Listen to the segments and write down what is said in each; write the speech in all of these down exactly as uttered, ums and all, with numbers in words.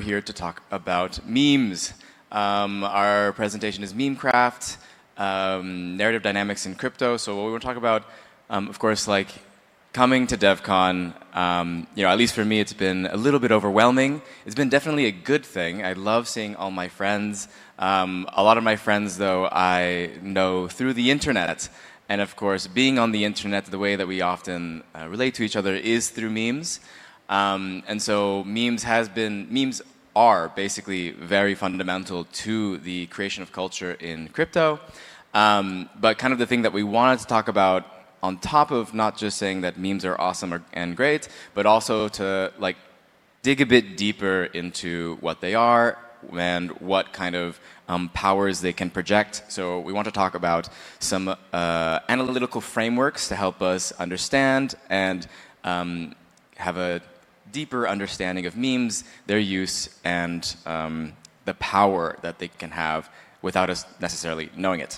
here to talk about memes. Um, our presentation is Memecraft, um, narrative dynamics in crypto. So what we want to talk about, um, of course, like coming to DevCon, um, you know, at least for me, it's been a little bit overwhelming. It's been definitely a good thing. I love seeing all my friends. Um, a lot of my friends, though, I know through the internet. And of course, being on the internet, the way that we often uh, relate to each other is through memes. Um, and so memes has been, memes are basically very fundamental to the creation of culture in crypto. Um, but kind of the thing that we wanted to talk about on top of not just saying that memes are awesome or, and great, but also to like dig a bit deeper into what they are and what kind of um, powers they can project. So we want to talk about some uh, analytical frameworks to help us understand and um, have a deeper understanding of memes, their use, and um, the power that they can have without us necessarily knowing it.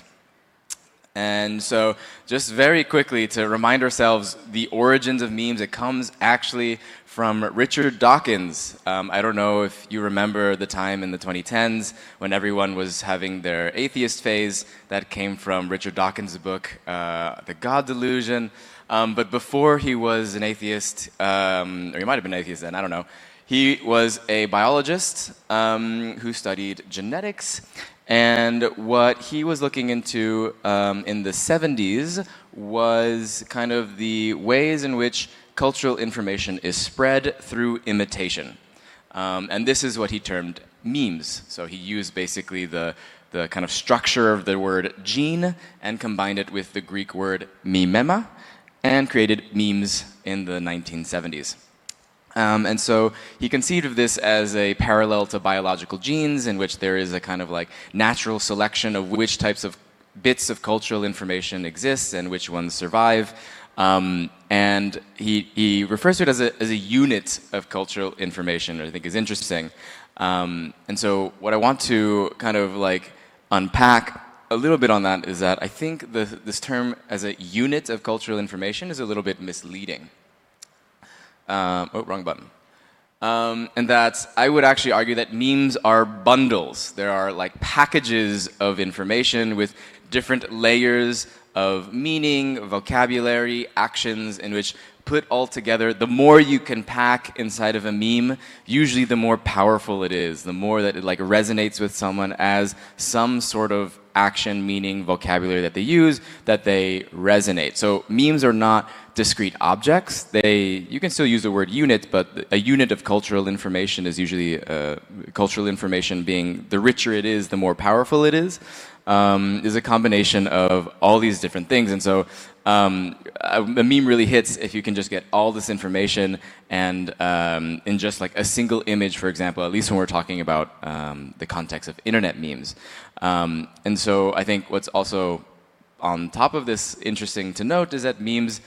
And so just very quickly to remind ourselves the origins of memes, it comes actually from Richard Dawkins. Um, I don't know if you remember the time in the twenty tens when everyone was having their atheist phase. That came from Richard Dawkins' book, uh, The God Delusion. Um, but before he was an atheist, um, or he might have been an atheist then, I don't know, he was a biologist um, who studied genetics. And what he was looking into um, in the seventies was kind of the ways in which cultural information is spread through imitation. Um, and this is what he termed memes. So he used basically the, the kind of structure of the word gene and combined it with the Greek word mimema, and created memes in the nineteen seventies. Um, and so he conceived of this as a parallel to biological genes, in which there is a kind of like natural selection of which types of bits of cultural information exist and which ones survive. Um, and he, he refers to it as a, as a unit of cultural information, which I think is interesting. Um, and so what I want to kind of like unpack a little bit on that is that I think the, this term as a unit of cultural information is a little bit misleading. Um, oh, wrong button. Um, and that I would actually argue that memes are bundles. There are like packages of information with different layers of meaning, vocabulary, actions, in which put all together, the more you can pack inside of a meme, usually the more powerful it is, the more that it like resonates with someone as some sort of action, meaning, vocabulary that they use, that they resonate. So memes are not discrete objects. They, you can still use the word unit, but a unit of cultural information is usually uh, cultural information being the richer it is, the more powerful it is. Um, is a combination of all these different things. And so um, a, a meme really hits if you can just get all this information and um, in just like a single image, for example, at least when we're talking about um, the context of internet memes. Um, and so I think what's also on top of this interesting to note is that memes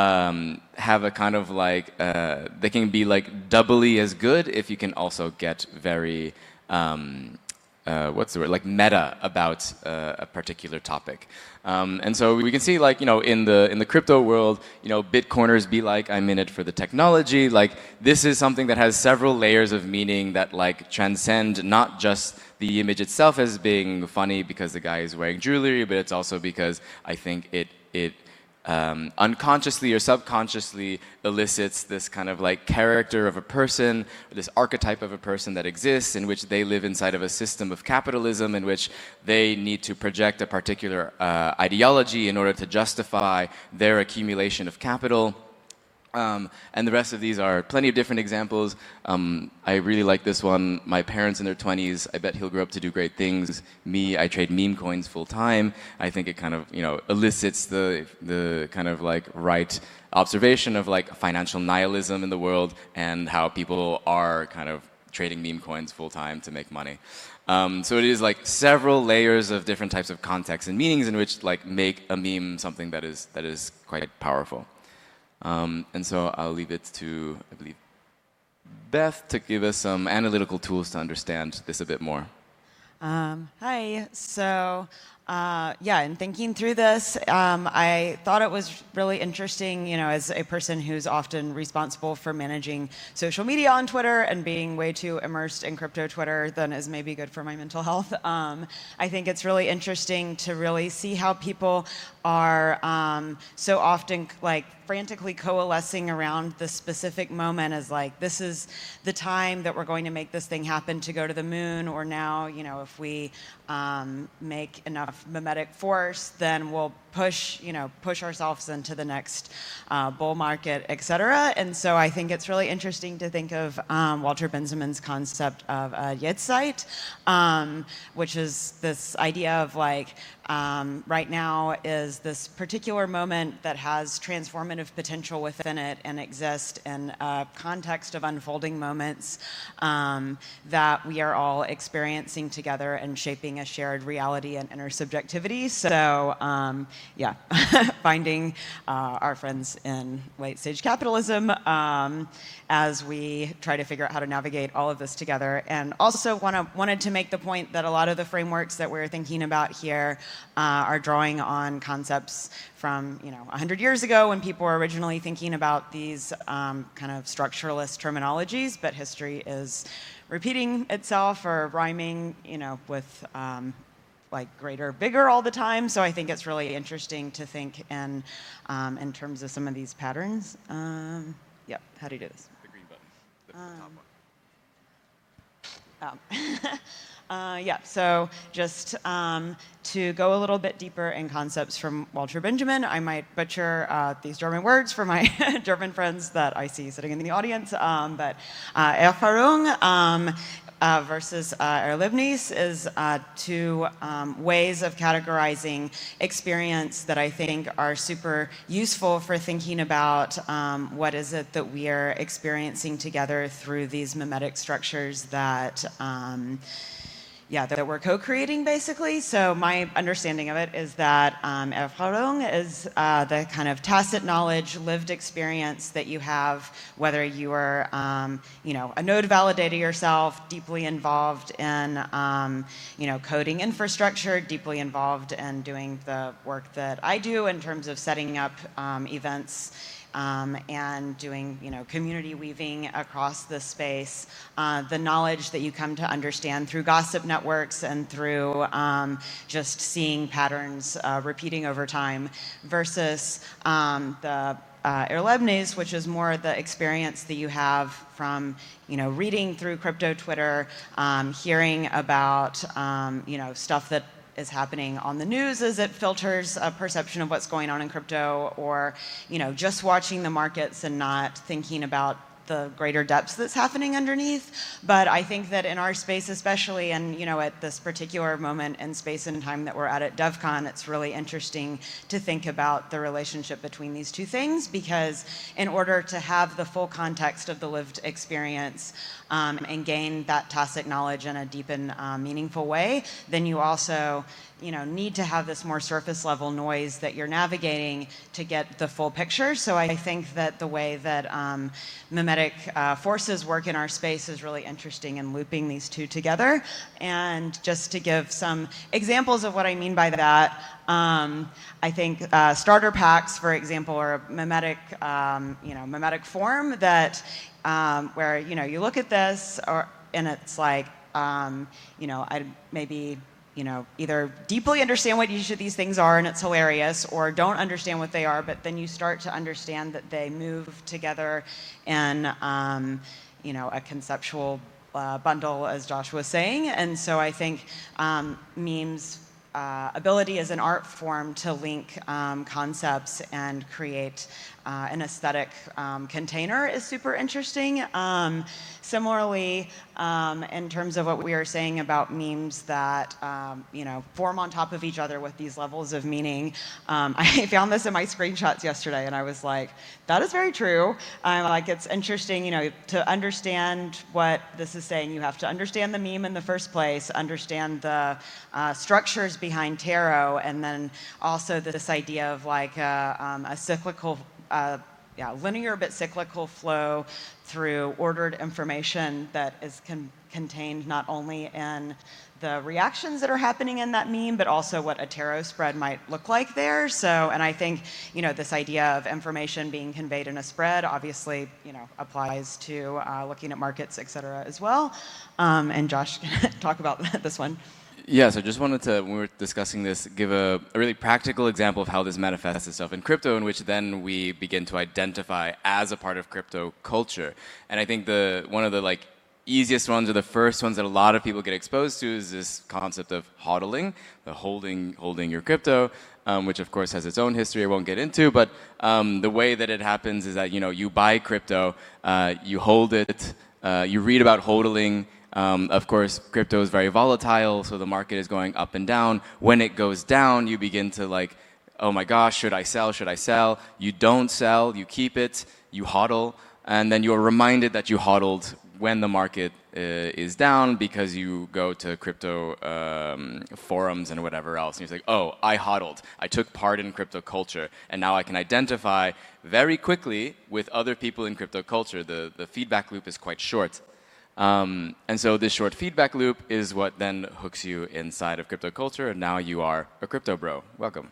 um, have a kind of like, uh, they can be like doubly as good if you can also get very um, Uh, what's the word, like meta about uh, a particular topic. Um, and so we can see like, you know, in the, in the crypto world, you know, Bitcoiners be like, I'm in it for the technology. Like this is something that has several layers of meaning that like transcend not just the image itself as being funny because the guy is wearing jewelry, but it's also because I think it, it Um, unconsciously or subconsciously elicits this kind of like character of a person, or this archetype of a person that exists, in which they live inside of a system of capitalism, in which they need to project a particular uh, ideology in order to justify their accumulation of capital. Um, and the rest of these are plenty of different examples. Um, I really like this one. My parents in their twenties, I bet he'll grow up to do great things. Me, I trade meme coins full time. I think it kind of, you know, elicits the, the kind of like right observation of like financial nihilism in the world and how people are kind of trading meme coins full time to make money. Um, so it is like several layers of different types of contexts and meanings in which like make a meme something that is, that is quite powerful. Um, and so I'll leave it to, I believe, Beth to give us some analytical tools to understand this a bit more. Um, hi. So Uh, yeah, in thinking through this, um, I thought it was really interesting, you know, as a person who's often responsible for managing social media on Twitter and being way too immersed in crypto Twitter than is maybe good for my mental health. Um, I think it's really interesting to really see how people are um, so often like frantically coalescing around the specific moment as like, this is the time that we're going to make this thing happen to go to the moon, or now, you know, if we um, make enough mimetic force, then we'll push, you know, push ourselves into the next uh, bull market, et cetera. And so I think it's really interesting to think of um, Walter Benjamin's concept of a Jetztzeit, um, which is this idea of like, um, right now is this particular moment that has transformative potential within it and exist in a context of unfolding moments um, that we are all experiencing together and shaping a shared reality and intersubjectivity. So um, yeah, finding uh, our friends in late stage capitalism um, as we try to figure out how to navigate all of this together. And also wanna, wanted to make the point that a lot of the frameworks that we're thinking about here uh, are drawing on concepts from, you know, one hundred years ago when people were originally thinking about these um, kind of structuralist terminologies, but history is repeating itself or rhyming, you know, with um, like greater vigor all the time. So I think it's really interesting to think in, um, in terms of some of these patterns. Um, yeah, how do you do this? The green button, the, the top one. Um, uh, yeah, so just um, to go a little bit deeper in concepts from Walter Benjamin, I might butcher uh, these German words for my German friends that I see sitting in the audience, um, but uh, Erfahrung um, Uh, versus uh, Erlebnis is uh, two um, ways of categorizing experience that I think are super useful for thinking about um, what is it that we are experiencing together through these mimetic structures that um, yeah, that we're co-creating basically. So my understanding of it is that um, Erfahrung is uh, the kind of tacit knowledge, lived experience that you have, whether you are, um, you know, a node validator yourself, deeply involved in, um, you know, coding infrastructure, deeply involved in doing the work that I do in terms of setting up um, events Um, and doing, you know, community weaving across the space, uh, the knowledge that you come to understand through gossip networks and through um, just seeing patterns uh, repeating over time, versus um, the uh, Erlebnis, which is more the experience that you have from, you know, reading through crypto Twitter, um, hearing about, um, you know, stuff that is happening on the news as it filters a perception of what's going on in crypto, or, you know, just watching the markets and not thinking about the greater depths that's happening underneath. But I think that in our space especially, and, you know, at this particular moment in space and time that we're at at DevCon, it's really interesting to think about the relationship between these two things, because in order to have the full context of the lived experience um, and gain that tacit knowledge in a deep and uh, meaningful way, then you also, you know, need to have this more surface level noise that you're navigating to get the full picture. So I think that the way that um, mimetic uh, forces work in our space is really interesting in looping these two together. And just to give some examples of what I mean by that, um, I think uh, starter packs, for example, are a mimetic, um, you know, mimetic form that um, where, you know, you look at this or, and it's like, um, you know, I maybe you know, either deeply understand what each of these things are and it's hilarious, or don't understand what they are, but then you start to understand that they move together in, um, you know, a conceptual uh, bundle, as Josh was saying. And so I think um, memes uh, ability as an art form to link um, concepts and create uh, an aesthetic um, container is super interesting. Um, similarly, um, in terms of what we were saying about memes that, um, you know, form on top of each other with these levels of meaning, um, I found this in my screenshots yesterday, and I was like, that is very true. Um, like, it's interesting, you know, to understand what this is saying, you have to understand the meme in the first place, understand the uh, structures behind tarot, and then also this idea of like a, um, a cyclical, uh, yeah, linear but cyclical flow through ordered information that is can contained not only in the reactions that are happening in that meme, but also what a taro spread might look like there. So, and I think, you know, this idea of information being conveyed in a spread obviously, you know, applies to uh, looking at markets, et cetera, as well. Um, and Josh can talk about this one. Yeah, so just wanted to, when we were discussing this, give a, a really practical example of how this manifests itself in crypto, in which then we begin to identify as a part of crypto culture. And I think the one of the like easiest ones, or the first ones that a lot of people get exposed to, is this concept of hodling, the holding holding your crypto, um, which of course has its own history I won't get into. But um, the way that it happens is that, you know, you buy crypto, uh, you hold it, uh, you read about hodling. Um, of course, crypto is very volatile, so the market is going up and down. When it goes down, you begin to like, oh my gosh, should I sell? Should I sell? You don't sell, you keep it, you hodl, and then you're reminded that you hodled when the market uh, is down, because you go to crypto um, forums and whatever else, and you're like, oh, I hodled. I took part in crypto culture, and now I can identify very quickly with other people in crypto culture. The, the feedback loop is quite short. Um, and so this short feedback loop is what then hooks you inside of crypto culture, and now you are a crypto bro. Welcome.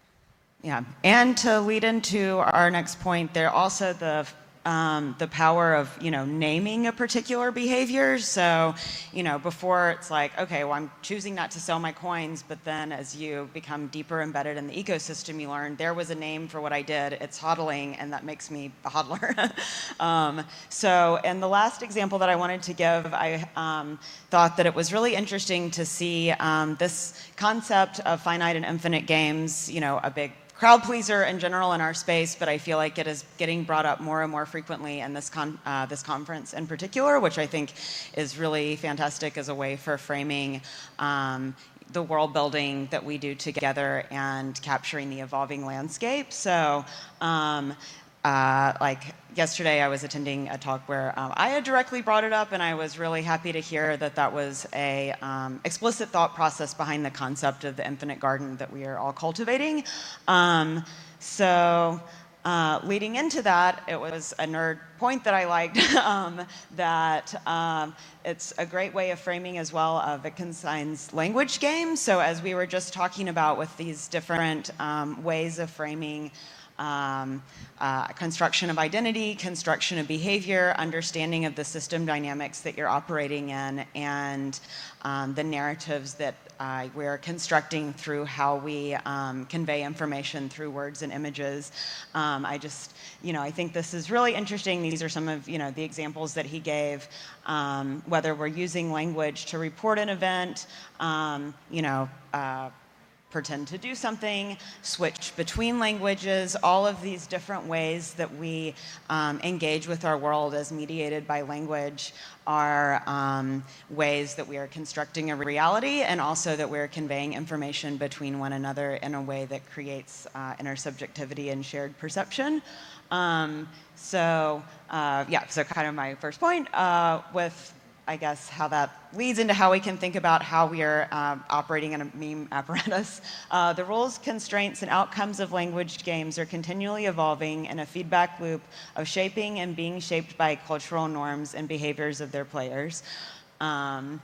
Yeah, and to lead into our next point, there also the um, the power of, you know, naming a particular behavior. So, you know, before it's like, okay, well, I'm choosing not to sell my coins, but then as you become deeper embedded in the ecosystem, you learn there was a name for what I did. It's hodling, and that makes me a hodler. um, so, and the last example that I wanted to give, I um, thought that it was really interesting to see um, this concept of finite and infinite games, you know, a big crowd pleaser in general in our space, but I feel like it is getting brought up more and more frequently in this con uh, this conference in particular, which I think is really fantastic as a way for framing um, the world building that we do together and capturing the evolving landscape. So, um, uh, like yesterday, I was attending a talk where um, I had directly brought it up, and I was really happy to hear that that was a um, explicit thought process behind the concept of the infinite garden that we are all cultivating. Um, so, uh, leading into that, it was a nerd point that I liked, um, that um, it's a great way of framing as well of Wittgenstein's language game. So, as we were just talking about with these different um, ways of framing Um, uh, construction of identity, construction of behavior, understanding of the system dynamics that you're operating in, and um, the narratives that uh, we're constructing through how we um, convey information through words and images. Um, I just, you know, I think this is really interesting. These are some of, you know, the examples that he gave, um, whether we're using language to report an event, um, you know, uh, pretend to do something, switch between languages, all of these different ways that we um, engage with our world as mediated by language are um, ways that we are constructing a reality, and also that we're conveying information between one another in a way that creates uh, intersubjectivity and shared perception. Um, so, uh, yeah, so kind of my first point uh, with I guess, how that leads into how we can think about how we are uh, operating in a meme apparatus. Uh, the rules, constraints, and outcomes of language games are continually evolving in a feedback loop of shaping and being shaped by cultural norms and behaviors of their players. Um,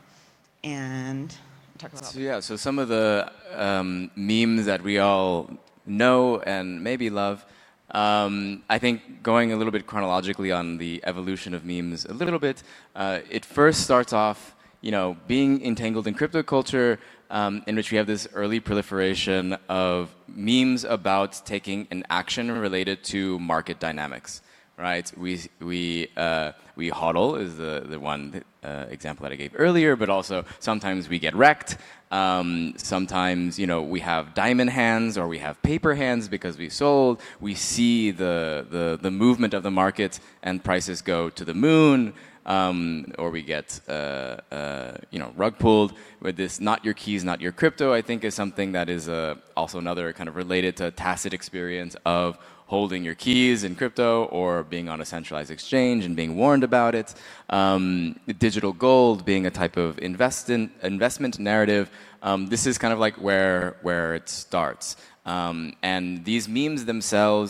and talk about so yeah, so some of the um, memes that we all know and maybe love. Um, I think going a little bit chronologically on the evolution of memes a little bit, uh, it first starts off, you know, being entangled in crypto culture, um, in which we have this early proliferation of memes about taking an action related to market dynamics, right? We, we, uh, we hodl is the, the one uh, example that I gave earlier, but also sometimes we get wrecked. Um, sometimes, you know, we have diamond hands or we have paper hands because we sold. We see the, the, the movement of the market and prices go to the moon, um, or we get, uh, uh, you know, rug pulled. With this not your keys, not your crypto, I think is something that is uh, also another kind of related to tacit experience of holding your keys in crypto or being on a centralized exchange and being warned about it. Um, digital gold being a type of invest in, investment narrative. Um, this is kind of like where, where it starts. Um, and these memes themselves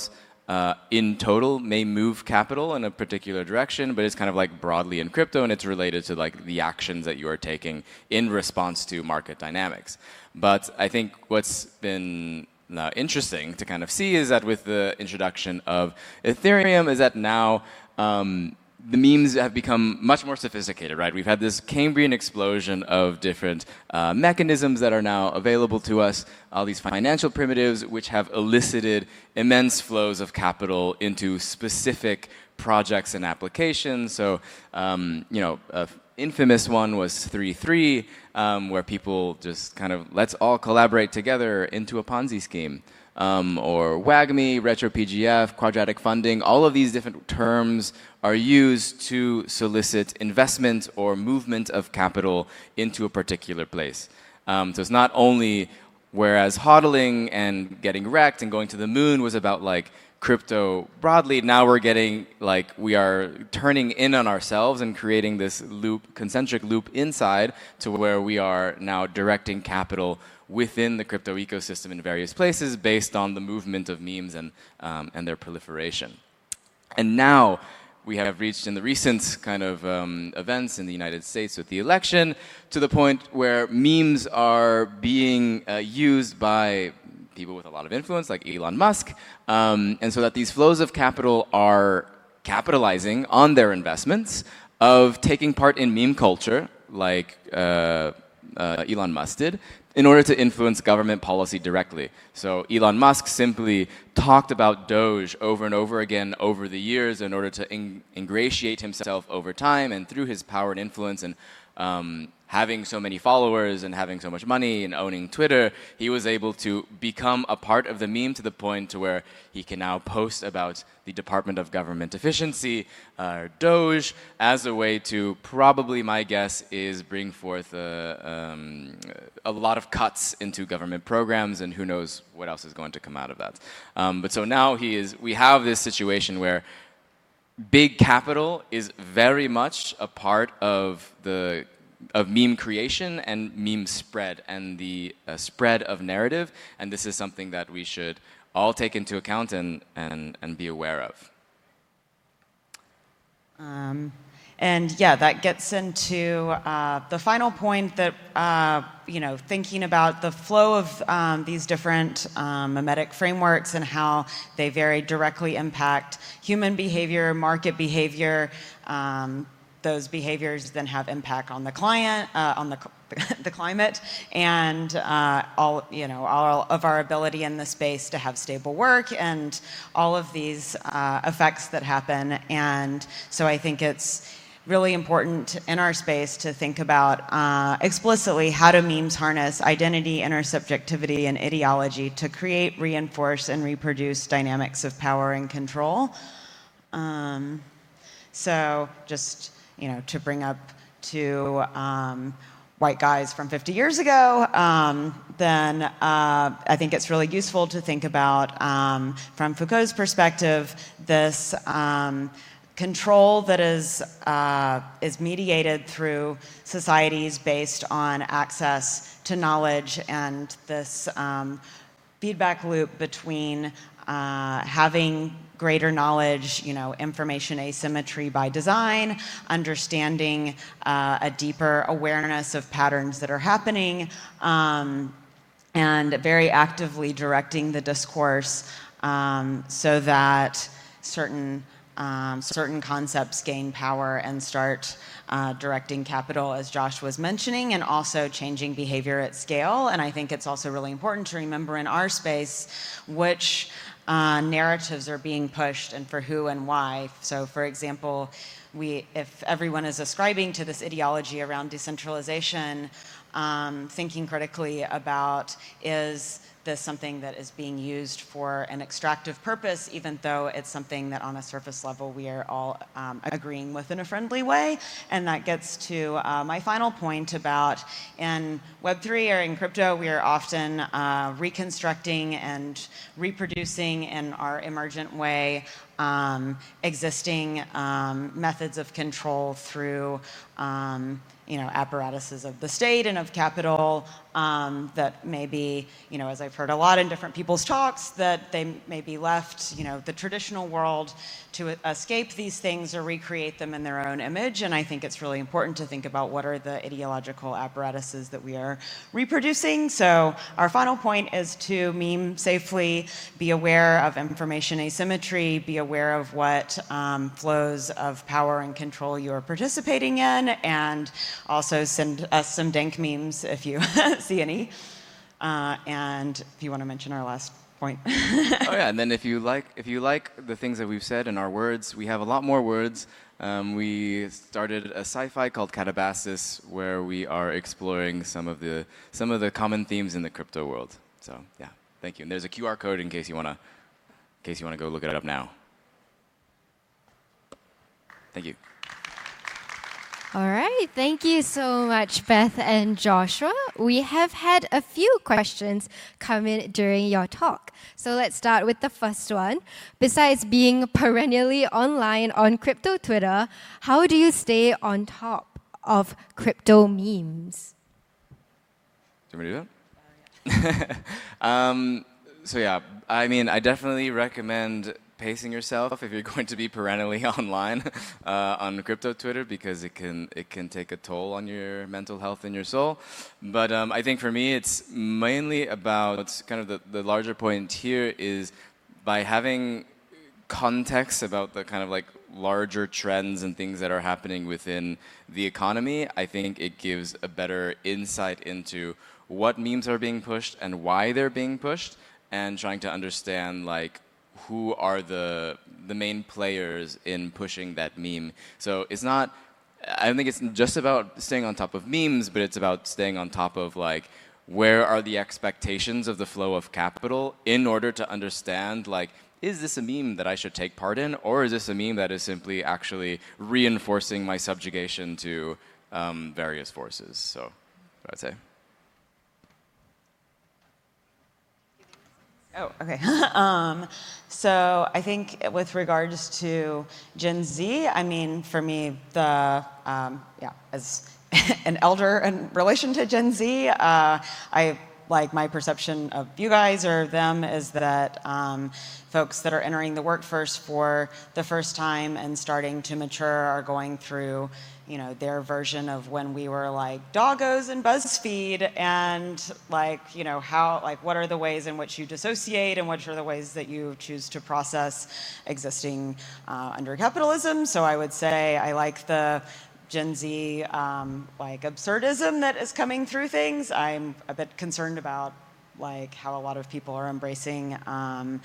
uh, in total may move capital in a particular direction, but it's kind of like broadly in crypto, and it's related to like the actions that you are taking in response to market dynamics. But I think what's been uh, interesting to kind of see is that with the introduction of Ethereum is that now um, the memes have become much more sophisticated, right? We've had this Cambrian explosion of different uh, mechanisms that are now available to us, all these financial primitives which have elicited immense flows of capital into specific projects and applications. So, um, you know, an infamous one was three three, um, where people just kind of, let's all collaborate together into a Ponzi scheme. Um, or WAGMI, RetroPGF, quadratic funding, all of these different terms are used to solicit investment or movement of capital into a particular place. Um, so it's not only, whereas hodling and getting wrecked and going to the moon was about like crypto broadly, now we're getting like, we are turning in on ourselves and creating this loop, concentric loop inside to where we are now directing capital within the crypto ecosystem in various places based on the movement of memes and, um, and their proliferation. And now we have reached in the recent kind of um, events in the United States with the election to the point where memes are being uh, used by people with a lot of influence like Elon Musk, um, and so that these flows of capital are capitalizing on their investments of taking part in meme culture like uh, uh, Elon Musk did, in order to influence government policy directly. So Elon Musk simply talked about Doge over and over again over the years in order to in ingratiate himself over time, and through his power and influence and um, having so many followers and having so much money and owning Twitter, he was able to become a part of the meme to the point to where he can now post about the Department of Government Efficiency, uh, Doge, as a way to probably, my guess, is bring forth a, um, a lot of cuts into government programs, and who knows what else is going to come out of that. Um, but so now he is, we have this situation where big capital is very much a part of the of meme creation and meme spread and the uh, spread of narrative, and this is something that we should all take into account and and, and be aware of. Um, and yeah, that gets into uh, the final point that, uh, you know, thinking about the flow of um, these different um, memetic frameworks and how they very directly impact human behavior, market behavior. Um, those behaviors then have impact on the client, uh, on the, the climate, and uh, all, you know, all of our ability in the space to have stable work, and all of these uh, effects that happen. And so I think it's really important in our space to think about uh, explicitly how do memes harness identity, intersubjectivity, and ideology to create, reinforce, and reproduce dynamics of power and control. Um, so just, you know, to bring up to um, white guys from fifty years ago, um, then uh, I think it's really useful to think about, um, from Foucault's perspective, this um, control that is, uh, is mediated through societies based on access to knowledge, and this um, feedback loop between uh, having greater knowledge, you know, information asymmetry by design, understanding uh, a deeper awareness of patterns that are happening, um, and very actively directing the discourse um, so that certain Um, certain concepts gain power and start uh, directing capital, as Josh was mentioning, and also changing behavior at scale. And I think it's also really important to remember in our space which uh, narratives are being pushed and for who and why. So, for example, we, if everyone is ascribing to this ideology around decentralization, um, thinking critically about, is this something that is being used for an extractive purpose, even though it's something that on a surface level we are all um, agreeing with in a friendly way. And that gets to uh, my final point about, in Web three or in crypto, we are often uh, reconstructing and reproducing in our emergent way um, existing um, methods of control through um, you know, apparatuses of the state and of capital um, that may be, you know, as I've heard a lot in different people's talks, that they may be left, you know, the traditional world to escape these things or recreate them in their own image. And I think it's really important to think about what are the ideological apparatuses that we are reproducing. So our final point is to meme safely, be aware of information asymmetry, be aware of what um, flows of power and control you are participating in, and also send us some dank memes if you see any. Uh, and if you want to mention our last point. Oh yeah, and then if you like if you like the things that we've said and our words, we have a lot more words. Um, we started a sci-fi called Catabasis, where we are exploring some of the some of the common themes in the crypto world. So yeah, thank you. And there's a Q R code in case you wanna in case you wanna go look it up now. Thank you. All right, thank you so much, Beth and Joshua. We have had a few questions come in during your talk. So let's start with the first one. Besides being perennially online on crypto Twitter, how do you stay on top of crypto memes? Do you want me to do that? um, so yeah, I mean, I definitely recommend pacing yourself if you're going to be perennially online uh, on crypto Twitter, because it can it can take a toll on your mental health and your soul. But um, I think for me, it's mainly about kind of the, the larger point here is by having context about the kind of like larger trends and things that are happening within the economy. I think it gives a better insight into what memes are being pushed and why they're being pushed, and trying to understand like who are the the main players in pushing that meme. So it's not, I don't think it's just about staying on top of memes, but it's about staying on top of like, where are the expectations of the flow of capital in order to understand like, is this a meme that I should take part in, or is this a meme that is simply actually reinforcing my subjugation to um, various forces? So, what I'd say. Oh, okay. um, so I think with regards to Gen Z, I mean, for me, the, um, yeah, as an elder in relation to Gen Z, uh, I, like my perception of you guys or them is that um, folks that are entering the workforce for the first time and starting to mature are going through, you know, their version of when we were like doggos and BuzzFeed, and like, you know, how, like, what are the ways in which you dissociate and what are the ways that you choose to process existing uh, under capitalism. So I would say I like the Gen Z um, like absurdism that is coming through things. I'm a bit concerned about like how a lot of people are embracing um,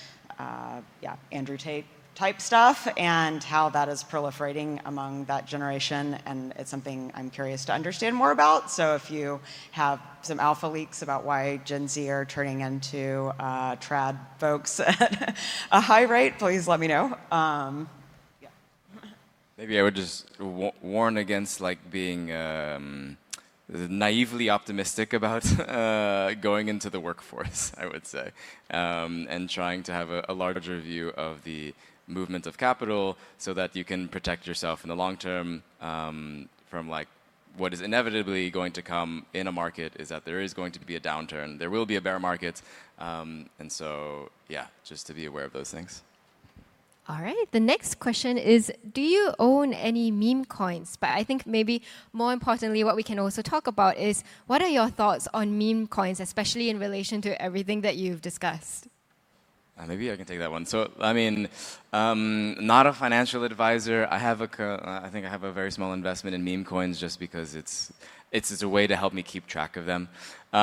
uh, yeah, Andrew Tate type stuff, and how that is proliferating among that generation, and it's something I'm curious to understand more about. So if you have some alpha leaks about why Gen Z are turning into uh, trad folks at a high rate, please let me know. Um, yeah. Maybe I would just w- warn against like being um, naively optimistic about uh, going into the workforce, I would say, um, and trying to have a, a larger view of the movement of capital, so that you can protect yourself in the long term um, from like what is inevitably going to come in a market, is that there is going to be a downturn, there will be a bear market, um, and so yeah, just to be aware of those things. All right, the next question is, do you own any meme coins? But I think maybe more importantly, what we can also talk about is, what are your thoughts on meme coins, especially in relation to everything that you've discussed? Uh, maybe I can take that one. So, I mean, um, not a financial advisor. I have a, co- uh, I think I have a very small investment in meme coins, just because it's, it's, it's a way to help me keep track of them.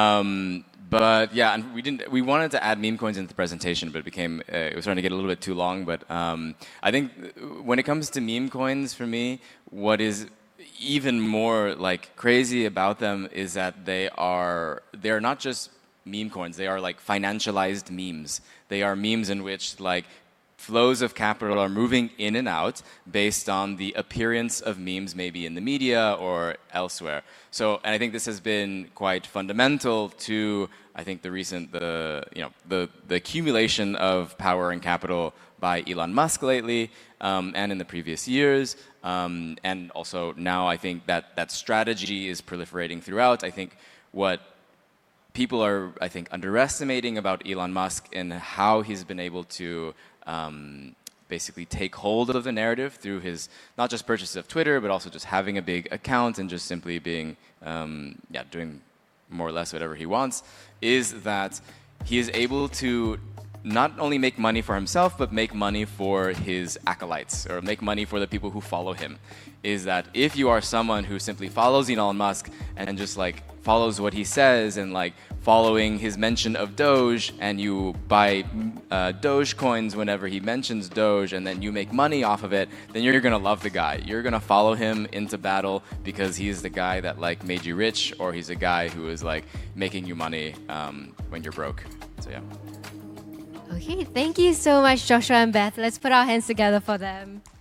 Um, but yeah, and we didn't. We wanted to add meme coins into the presentation, but it became, uh, it was starting to get a little bit too long. But um, I think when it comes to meme coins, for me, what is even more like crazy about them is that they are, they're not just meme coins, they are like financialized memes. They are memes in which like flows of capital are moving in and out based on the appearance of memes maybe in the media or elsewhere. So, and I think this has been quite fundamental to, I think, the recent, the, you know, the, the accumulation of power and capital by Elon Musk lately, um, and in the previous years. Um, and also now I think that that strategy is proliferating throughout. I think what people are, I think, underestimating about Elon Musk and how he's been able to um, basically take hold of the narrative through his, not just purchase of Twitter, but also just having a big account and just simply being, um, yeah, doing more or less whatever he wants, is that he is able to not only make money for himself, but make money for his acolytes, or make money for the people who follow him. Is that if you are someone who simply follows Elon Musk and just like follows what he says and like following his mention of Doge, and you buy uh, Doge coins whenever he mentions Doge, and then you make money off of it, then you're gonna love the guy. You're gonna follow him into battle because he's the guy that like made you rich, or he's a guy who is like making you money um, when you're broke. So yeah. Okay, thank you so much, Joshua and Beth. Let's put our hands together for them.